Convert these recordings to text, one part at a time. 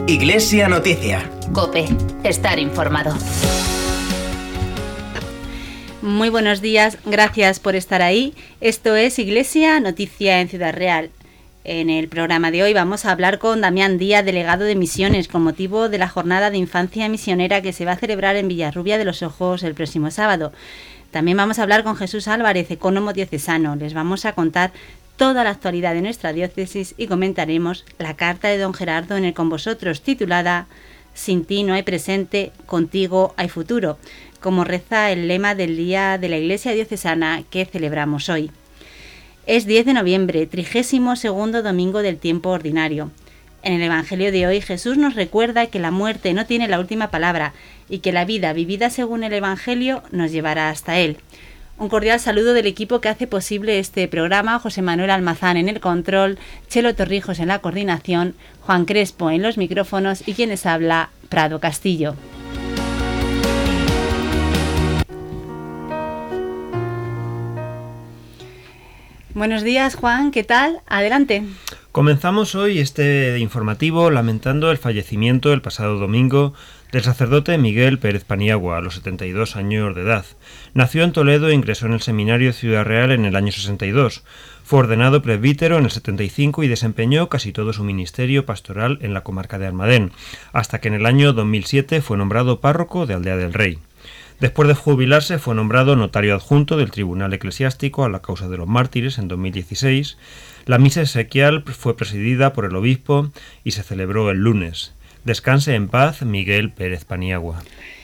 Iglesia Noticia. COPE. Estar informado. Muy buenos días, gracias por estar ahí. Esto es Iglesia Noticia en Ciudad Real. En el programa de hoy vamos a hablar con Damián Díaz, delegado de Misiones, con motivo de la Jornada de Infancia Misionera que se va a celebrar en Villarrubia de los Ojos el próximo sábado. También vamos a hablar con Jesús Álvarez, ecónomo diocesano. Les vamos a contar toda la actualidad de nuestra diócesis y comentaremos la carta de don Gerardo en el Con Vosotros, titulada Sin ti no hay presente, contigo hay futuro, como reza el lema del Día de la Iglesia Diocesana que celebramos hoy. Es 10 de noviembre, 32º domingo del tiempo ordinario. En el Evangelio de hoy, Jesús nos recuerda que la muerte no tiene la última palabra y que la vida vivida según el Evangelio nos llevará hasta Él. Un cordial saludo del equipo que hace posible este programa: José Manuel Almazán en el control, Chelo Torrijos en la coordinación, Juan Crespo en los micrófonos y quienes habla, Prado Castillo. Buenos días, Juan, ¿qué tal? Adelante. Comenzamos hoy este informativo lamentando el fallecimiento el pasado domingo del sacerdote Miguel Pérez Paniagua, a los 72 años de edad. Nació en Toledo e ingresó en el seminario Ciudad Real en el año 62. Fue ordenado presbítero en el 75 y desempeñó casi todo su ministerio pastoral en la comarca de Almadén, hasta que en el año 2007 fue nombrado párroco de Aldea del Rey. Después de jubilarse fue nombrado notario adjunto del Tribunal Eclesiástico a la causa de los mártires en 2016. La misa exequial fue presidida por el obispo y se celebró el lunes. Descanse en paz, Miguel Pérez Paniagua.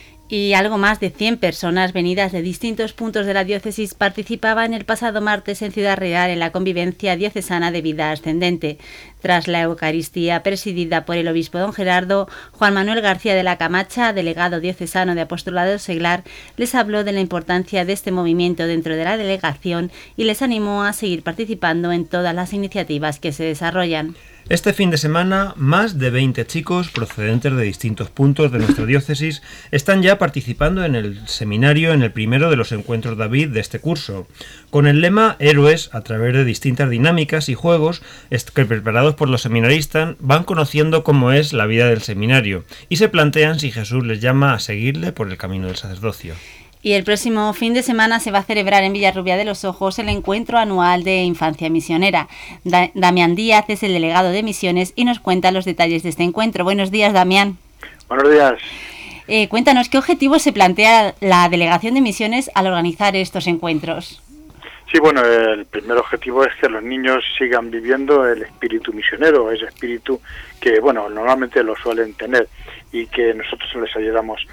Y algo más de 100 personas venidas de distintos puntos de la diócesis participaban el pasado martes en Ciudad Real en la convivencia diocesana de vida ascendente. Tras la Eucaristía presidida por el obispo don Gerardo, Juan Manuel García de la Camacha, delegado diocesano de Apostolado Seglar, les habló de la importancia de este movimiento dentro de la delegación y les animó a seguir participando en todas las iniciativas que se desarrollan. Este fin de semana, más de 20 chicos procedentes de distintos puntos de nuestra diócesis están ya participando en el seminario en el primero de los encuentros David de este curso, con el lema Héroes, a través de distintas dinámicas y juegos que preparados por los seminaristas van conociendo cómo es la vida del seminario y se plantean si Jesús les llama a seguirle por el camino del sacerdocio. Y el próximo fin de semana se va a celebrar en Villarrubia de los Ojos el encuentro anual de Infancia Misionera. Damián Díaz es el delegado de Misiones y nos cuenta los detalles de este encuentro. Buenos días, Damián. Buenos días. Cuéntanos, ¿qué objetivos se plantea la delegación de Misiones al organizar estos encuentros? Sí, bueno, el primer objetivo es que los niños sigan viviendo el espíritu misionero, ese espíritu que, bueno, normalmente lo suelen tener y que nosotros les ayudamos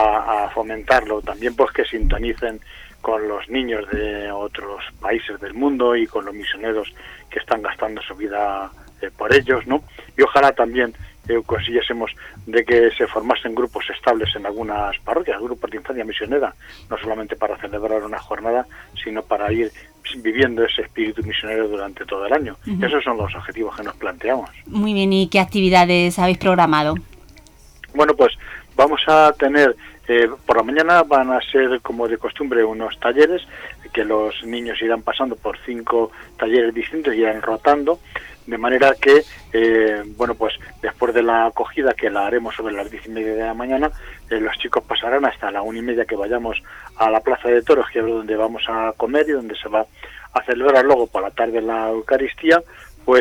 a fomentarlo. También pues que sintonicen con los niños de otros países del mundo y con los misioneros que están gastando su vida por ellos, ¿no? Y ojalá también consiguiésemos de que se formasen grupos estables en algunas parroquias, grupos de infancia misionera, no solamente para celebrar una jornada, sino para ir viviendo ese espíritu misionero durante todo el año. Uh-huh. Esos son los objetivos que nos planteamos. Muy bien, ¿y qué actividades habéis programado? Bueno, pues vamos a tener, por la mañana van a ser, como de costumbre, unos talleres que los niños irán pasando por 5 talleres distintos y irán rotando, de manera que, bueno, pues después de la acogida, que la haremos sobre las 10:30 de la mañana, los chicos pasarán hasta la 1:30 que vayamos a la Plaza de Toros, que es donde vamos a comer y donde se va a celebrar luego por la tarde la Eucaristía. Pues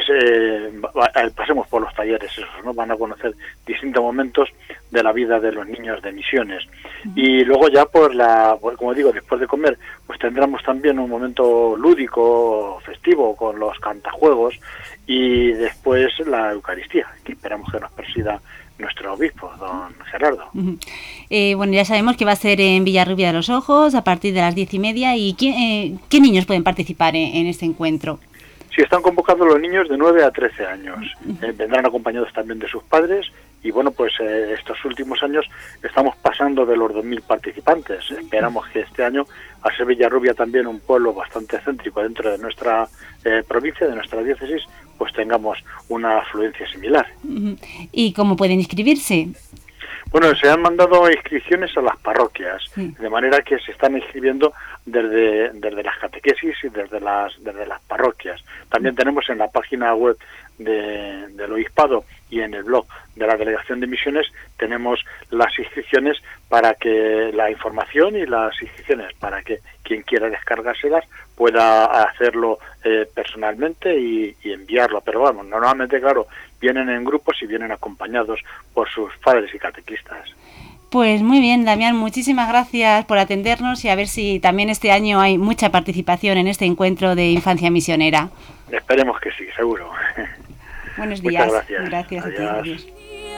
pasemos por los talleres esos, ¿no? Van a conocer distintos momentos de la vida de los niños de Misiones. Y luego ya como digo, después de comer, pues tendremos también un momento lúdico, festivo, con los cantajuegos, y después la Eucaristía, que esperamos que nos presida nuestro obispo, don Gerardo. Uh-huh. Bueno, ya sabemos que va a ser en Villarrubia de los Ojos a partir de las 10:30. ¿Y qué niños pueden participar en este encuentro? Sí, están convocados los niños de 9 a 13 años. Vendrán acompañados también de sus padres y, bueno, pues estos últimos años estamos pasando de los 2.000 participantes. Esperamos que este año, al ser Villarrubia también un pueblo bastante céntrico dentro de nuestra provincia, de nuestra diócesis, pues tengamos una afluencia similar. ¿Y cómo pueden inscribirse? Bueno, se han mandado inscripciones a las parroquias, de manera que se están inscribiendo desde las catequesis y desde las parroquias. También tenemos en la página web del Obispado y en el blog de la Delegación de Misiones tenemos las inscripciones para que la información y las inscripciones para que quien quiera descargárselas pueda hacerlo personalmente y enviarlo. Pero vamos, normalmente, claro, vienen en grupos y vienen acompañados por sus padres y catequistas. Pues muy bien, Damián, muchísimas gracias por atendernos y a ver si también este año hay mucha participación en este encuentro de infancia misionera. Esperemos que sí, seguro. Buenos días. Muchas gracias. Gracias a ti. Adiós.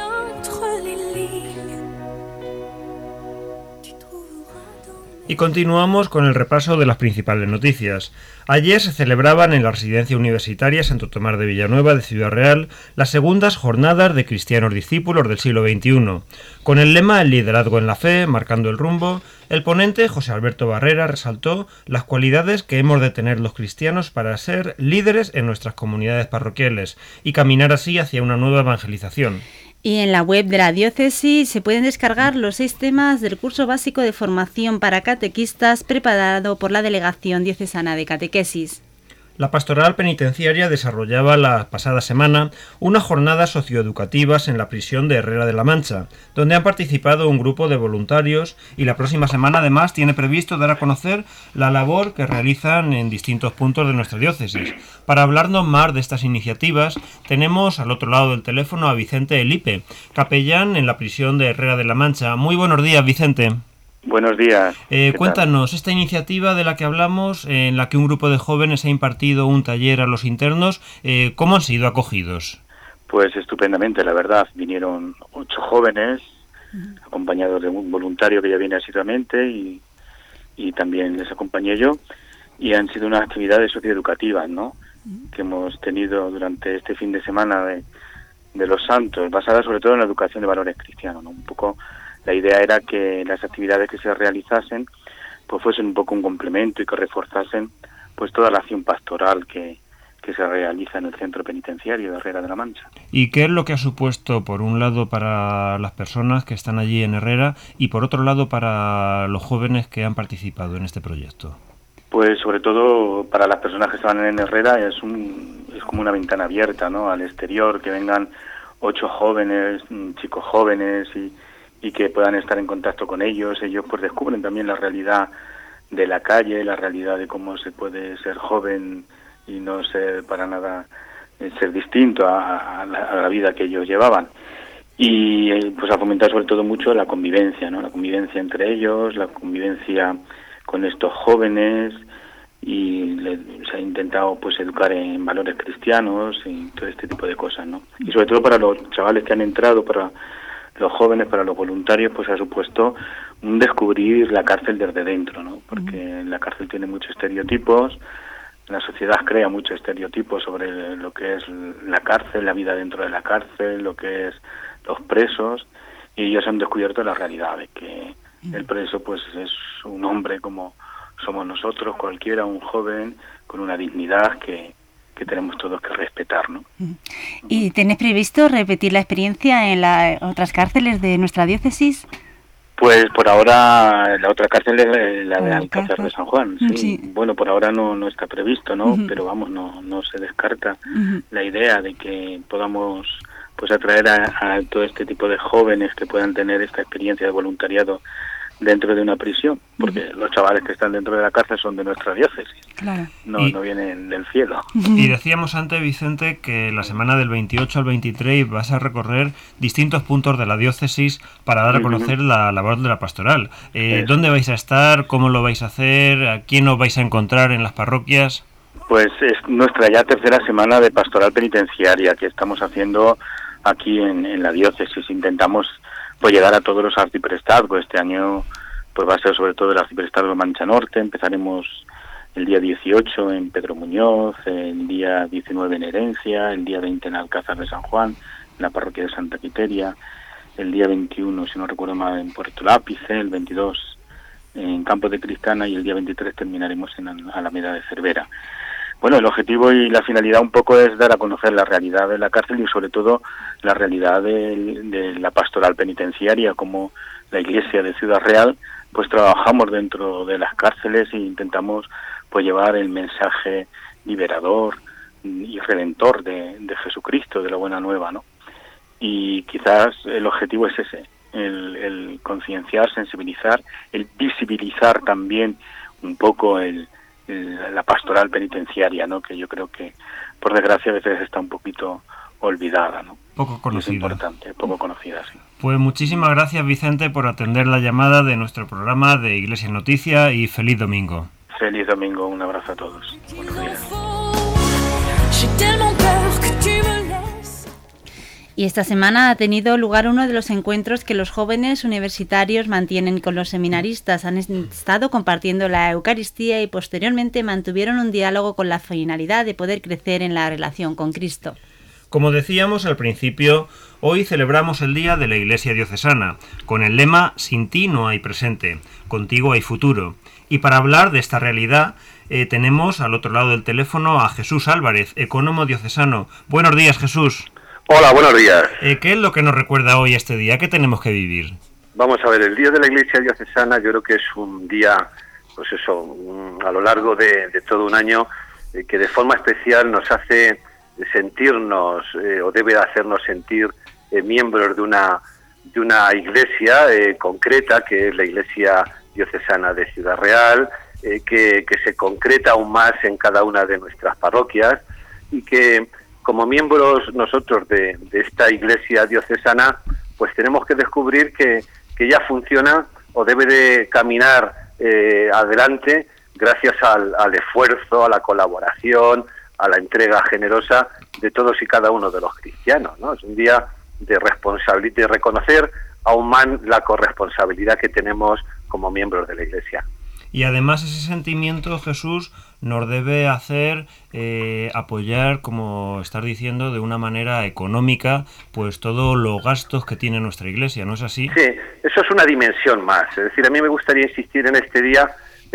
Y continuamos con el repaso de las principales noticias. Ayer se celebraban en la Residencia Universitaria Santo Tomás de Villanueva de Ciudad Real las segundas jornadas de cristianos discípulos del siglo XXI. Con el lema El liderazgo en la fe, marcando el rumbo, el ponente José Alberto Barrera resaltó las cualidades que hemos de tener los cristianos para ser líderes en nuestras comunidades parroquiales y caminar así hacia una nueva evangelización. Y en la web de la diócesis se pueden descargar los 6 temas del curso básico de formación para catequistas preparado por la Delegación Diocesana de Catequesis. La Pastoral Penitenciaria desarrollaba la pasada semana unas jornadas socioeducativas en la prisión de Herrera de la Mancha, donde han participado un grupo de voluntarios y la próxima semana además tiene previsto dar a conocer la labor que realizan en distintos puntos de nuestra diócesis. Para hablarnos más de estas iniciativas tenemos al otro lado del teléfono a Vicente Elipe, capellán en la prisión de Herrera de la Mancha. Muy buenos días, Vicente. Buenos días. Cuéntanos, esta iniciativa de la que hablamos, en la que un grupo de jóvenes ha impartido un taller a los internos, ¿cómo han sido acogidos? Pues estupendamente, la verdad. Vinieron 8 jóvenes, acompañados de un voluntario que ya viene asiduamente y también les acompañé yo, y han sido unas actividades socioeducativas, ¿no?, que hemos tenido durante este fin de semana de los santos, basadas sobre todo en la educación de valores cristianos, ¿no? Un poco la idea era que las actividades que se realizasen pues fuesen un poco un complemento y que reforzasen pues toda la acción pastoral que se realiza en el centro penitenciario de Herrera de la Mancha. ¿Y qué es lo que ha supuesto, por un lado, para las personas que están allí en Herrera y por otro lado para los jóvenes que han participado en este proyecto? Pues sobre todo para las personas que estaban en Herrera es como una ventana abierta, ¿no?, al exterior, que vengan 8 jóvenes, chicos jóvenes y que puedan estar en contacto con ellos. Ellos pues descubren también la realidad de la calle, la realidad de cómo se puede ser joven y no ser para nada ser distinto a la vida que ellos llevaban. Y pues a fomentar sobre todo mucho la convivencia, ¿no?, la convivencia entre ellos, la convivencia con estos jóvenes, y se ha intentado pues educar en valores cristianos y todo este tipo de cosas, ¿no? Y sobre todo para los chavales que han entrado, para los jóvenes, para los voluntarios, pues ha supuesto un descubrir la cárcel desde dentro, ¿no? Porque la cárcel tiene muchos estereotipos, la sociedad crea muchos estereotipos sobre lo que es la cárcel, la vida dentro de la cárcel, lo que es los presos, y ellos han descubierto la realidad de que el preso pues es un hombre como somos nosotros, cualquiera, un joven con una dignidad que tenemos todos que respetar, ¿no? ¿Y tenés previsto repetir la experiencia en las otras cárceles de nuestra diócesis? Pues por ahora la otra cárcel es la de Alcázar de San Juan, sí. Sí. Bueno, por ahora no está previsto, ¿no? Pero vamos, no se descarta la idea de que podamos pues atraer a todo este tipo de jóvenes que puedan tener esta experiencia de voluntariado dentro de una prisión, porque los chavales que están dentro de la cárcel son de nuestra diócesis, claro. No vienen del cielo. Y decíamos antes, Vicente, que la semana del 28 al 23 vas a recorrer distintos puntos de la diócesis para dar a conocer la labor de la pastoral. ¿Dónde vais a estar? ¿Cómo lo vais a hacer? ¿A quién os vais a encontrar en las parroquias? Pues es nuestra ya tercera semana de pastoral penitenciaria que estamos haciendo aquí en la diócesis. Intentamos pues llegar a todos los arciprestazgos. Este año pues va a ser sobre todo el arciprestazgo de Mancha Norte. Empezaremos el día 18 en Pedro Muñoz, el día 19 en Herencia, el día 20 en Alcázar de San Juan, en la parroquia de Santa Quiteria, el día 21, si no recuerdo mal, en Puerto Lápice, el 22 en Campos de Cristana y el día 23 terminaremos en Alameda de Cervera. Bueno, el objetivo y la finalidad un poco es dar a conocer la realidad de la cárcel y sobre todo la realidad de la pastoral penitenciaria, como la Iglesia de Ciudad Real pues trabajamos dentro de las cárceles e intentamos pues llevar el mensaje liberador y redentor de Jesucristo, de la Buena Nueva, ¿no? Y quizás el objetivo es ese, el concienciar, sensibilizar, el visibilizar también un poco la pastoral penitenciaria, ¿no? Que yo creo que, por desgracia, a veces está un poquito olvidada, ¿no? Poco conocida. Es importante, poco conocida, sí. Pues muchísimas gracias, Vicente, por atender la llamada de nuestro programa de Iglesia Noticia, y feliz domingo. Feliz domingo, un abrazo a todos. Buenos días. Y esta semana ha tenido lugar uno de los encuentros que los jóvenes universitarios mantienen con los seminaristas. Han estado compartiendo la Eucaristía y posteriormente mantuvieron un diálogo con la finalidad de poder crecer en la relación con Cristo. Como decíamos al principio, hoy celebramos el Día de la Iglesia Diocesana, con el lema «Sin ti no hay presente, contigo hay futuro». Y para hablar de esta realidad, tenemos al otro lado del teléfono a Jesús Álvarez, ecónomo diocesano. Buenos días, Jesús. Hola, buenos días. ¿Qué es lo que nos recuerda hoy este día? ¿Qué tenemos que vivir? Vamos a ver, el Día de la Iglesia Diocesana yo creo que es un día, pues eso, a lo largo de todo un año, que de forma especial nos hace sentirnos, o debe hacernos sentir miembros de una iglesia concreta, que es la Iglesia Diocesana de Ciudad Real, que se concreta aún más en cada una de nuestras parroquias, y que como miembros nosotros de esta Iglesia Diocesana, pues tenemos que descubrir que ya funciona o debe de caminar adelante gracias al esfuerzo, a la colaboración, a la entrega generosa de todos y cada uno de los cristianos, ¿no? Es un día de responsabilidad, de reconocer aún más la corresponsabilidad que tenemos como miembros de la Iglesia. Y además ese sentimiento, Jesús, nos debe hacer apoyar, como estás diciendo, de una manera económica, pues todos los gastos que tiene nuestra Iglesia, ¿no es así? Sí, eso es una dimensión más. Es decir, a mí me gustaría insistir en este día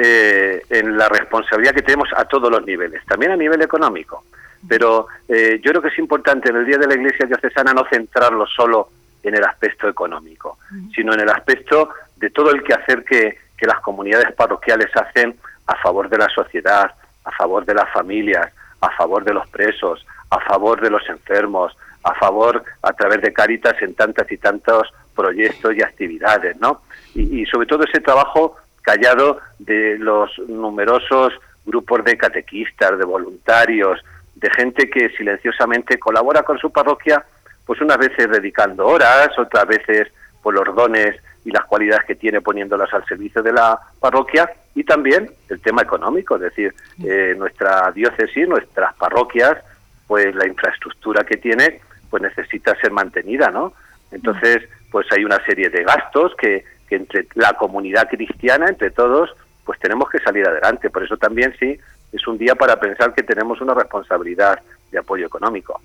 en la responsabilidad que tenemos a todos los niveles, también a nivel económico. Pero yo creo que es importante en el Día de la Iglesia Diocesana no centrarlo solo en el aspecto económico, sino en el aspecto de todo el quehacer que las comunidades parroquiales hacen a favor de la sociedad, a favor de las familias, a favor de los presos, a favor de los enfermos, a favor, a través de Cáritas, en tantas y tantos proyectos y actividades, ¿no? Y sobre todo ese trabajo callado de los numerosos grupos de catequistas, de voluntarios, de gente que silenciosamente colabora con su parroquia, pues unas veces dedicando horas, otras veces por los dones y las cualidades que tiene poniéndolas al servicio de la parroquia, y también el tema económico, es decir, nuestra diócesis, nuestras parroquias, pues la infraestructura que tiene, pues necesita ser mantenida, ¿no? Entonces, pues hay una serie de gastos que entre la comunidad cristiana, entre todos, pues tenemos que salir adelante. Por eso también sí, es un día para pensar que tenemos una responsabilidad de apoyo económico.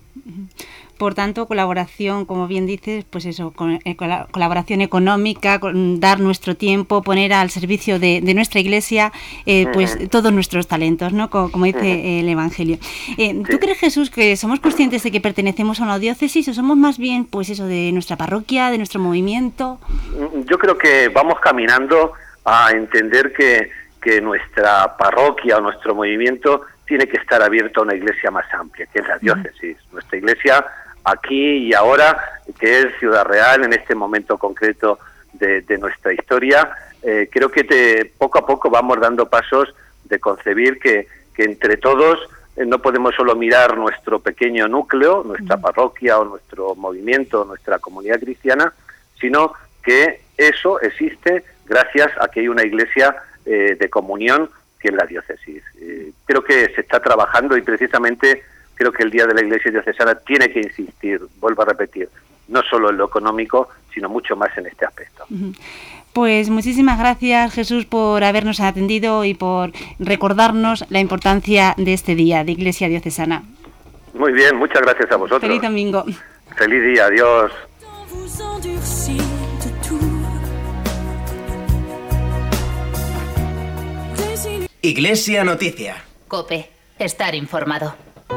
Por tanto, colaboración, como bien dices, pues eso, colaboración económica, dar nuestro tiempo, poner al servicio de nuestra Iglesia, pues todos nuestros talentos, ¿no? Como dice el Evangelio. ¿Tú crees, Jesús, que somos conscientes de que pertenecemos a una diócesis o somos más bien, pues eso, de nuestra parroquia, de nuestro movimiento? Yo creo que vamos caminando a entender que nuestra parroquia o nuestro movimiento tiene que estar abierto a una iglesia más amplia, que es la diócesis. Nuestra iglesia aquí y ahora, que es Ciudad Real, en este momento concreto de nuestra historia, creo que poco a poco vamos dando pasos de concebir que entre todos no podemos solo mirar nuestro pequeño núcleo, nuestra parroquia o nuestro movimiento, nuestra comunidad cristiana, sino que eso existe gracias a que hay una iglesia de comunión que es la diócesis. Creo que se está trabajando y precisamente creo que el Día de la Iglesia Diocesana tiene que insistir, vuelvo a repetir, no solo en lo económico, sino mucho más en este aspecto. Pues muchísimas gracias, Jesús, por habernos atendido y por recordarnos la importancia de este día de Iglesia Diocesana. Muy bien, muchas gracias a vosotros. Feliz domingo. Feliz día, adiós. Iglesia Noticia. COPE. Estar informado.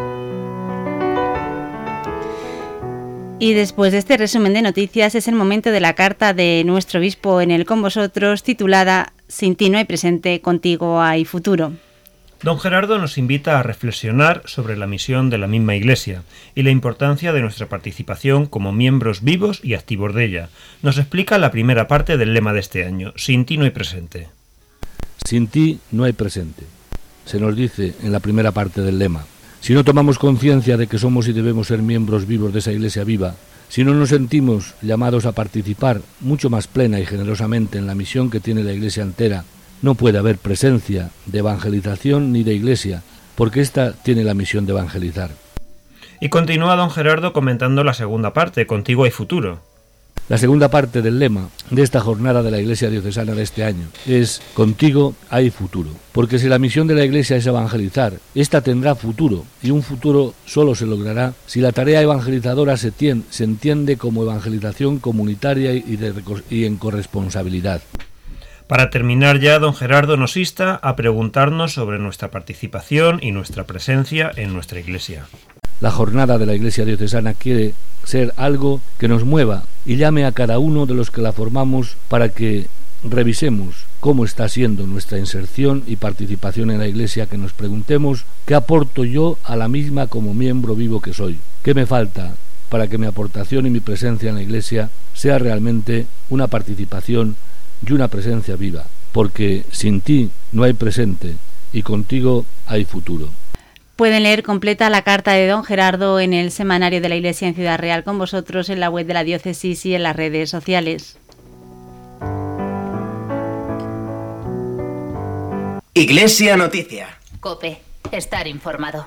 Y después de este resumen de noticias es el momento de la carta de nuestro obispo en el Con Vosotros, titulada Sin ti no hay presente, contigo hay futuro. Don Gerardo nos invita a reflexionar sobre la misión de la misma Iglesia y la importancia de nuestra participación como miembros vivos y activos de ella. Nos explica la primera parte del lema de este año: sin ti no hay presente. Sin ti no hay presente. Se nos dice en la primera parte del lema. Si no tomamos conciencia de que somos y debemos ser miembros vivos de esa Iglesia viva, si no nos sentimos llamados a participar mucho más plena y generosamente en la misión que tiene la Iglesia entera, no puede haber presencia de evangelización ni de Iglesia, porque ésta tiene la misión de evangelizar. Y continúa don Gerardo comentando la segunda parte: contigo hay futuro. La segunda parte del lema de esta jornada de la Iglesia Diocesana de este año es: contigo hay futuro. Porque si la misión de la Iglesia es evangelizar, ésta tendrá futuro, y un futuro solo se logrará si la tarea evangelizadora se entiende como evangelización comunitaria y en corresponsabilidad. Para terminar ya, don Gerardo nos insta a preguntarnos sobre nuestra participación y nuestra presencia en nuestra Iglesia. La jornada de la Iglesia Diocesana quiere ser algo que nos mueva y llame a cada uno de los que la formamos para que revisemos cómo está siendo nuestra inserción y participación en la Iglesia, que nos preguntemos qué aporto yo a la misma como miembro vivo que soy, qué me falta para que mi aportación y mi presencia en la Iglesia sea realmente una participación y una presencia viva, porque sin ti no hay presente y contigo hay futuro. Pueden leer completa la carta de don Gerardo en el Semanario de la Iglesia en Ciudad Real con vosotros, en la web de la diócesis y en las redes sociales. Iglesia Noticia. COPE. Estar informado.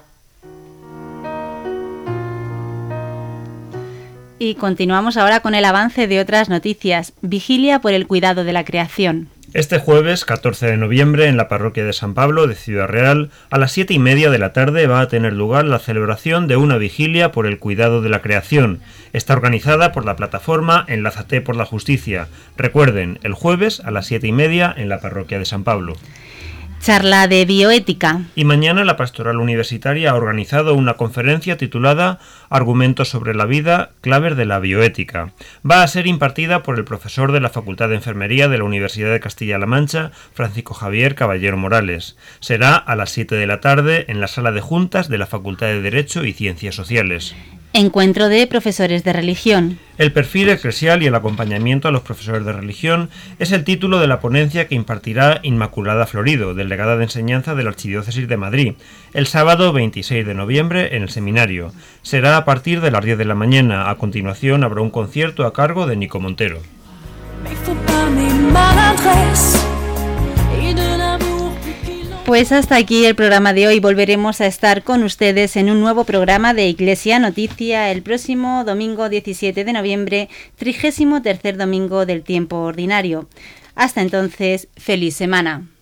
Y continuamos ahora con el avance de otras noticias. Vigilia por el cuidado de la creación. Este jueves, 14 de noviembre, en la parroquia de San Pablo de Ciudad Real, a las 7:30 de la tarde va a tener lugar la celebración de una vigilia por el cuidado de la creación. Está organizada por la plataforma Enlázate por la Justicia. Recuerden, el jueves a las 7:30 en la parroquia de San Pablo. Charla de bioética. Y mañana la Pastoral Universitaria ha organizado una conferencia titulada Argumentos sobre la vida, claves de la bioética. Va a ser impartida por el profesor de la Facultad de Enfermería de la Universidad de Castilla-La Mancha, Francisco Javier Caballero Morales. Será a las 7 de la tarde en la sala de juntas de la Facultad de Derecho y Ciencias Sociales. Encuentro de profesores de religión. El perfil eclesial y el acompañamiento a los profesores de religión es el título de la ponencia que impartirá Inmaculada Florido, delegada de enseñanza de la Archidiócesis de Madrid, el sábado 26 de noviembre en el seminario. Será a partir de las 10 de la mañana. A continuación habrá un concierto a cargo de Nico Montero. Pues hasta aquí el programa de hoy. Volveremos a estar con ustedes en un nuevo programa de Iglesia Noticia el próximo domingo 17 de noviembre, 33º domingo del tiempo ordinario. Hasta entonces, feliz semana.